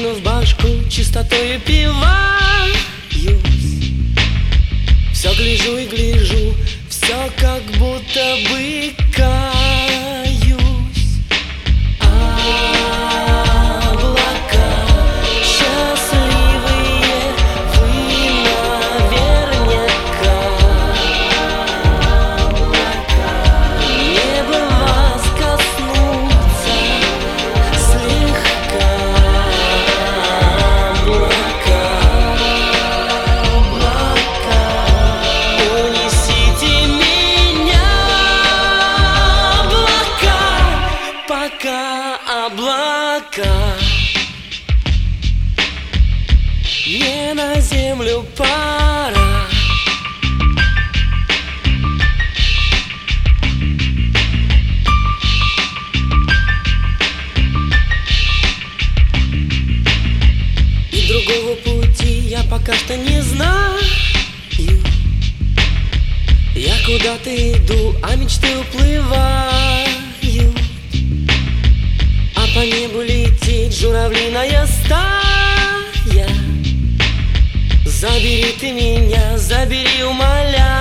Наполнив башку чистотою пиваюсь. Все гляжу и гляжу, все как будто бы каюсь. Облака счастливые, вы наверняка. Небо вас коснутся слегка. Облака, унесите меня, облака, пока облака не на землю пора. И другого пути я пока что не знаю. Я куда-то иду, а мечты уплывают. А по небу летит журавлиная стая. Забери ты меня, забери, умоляю.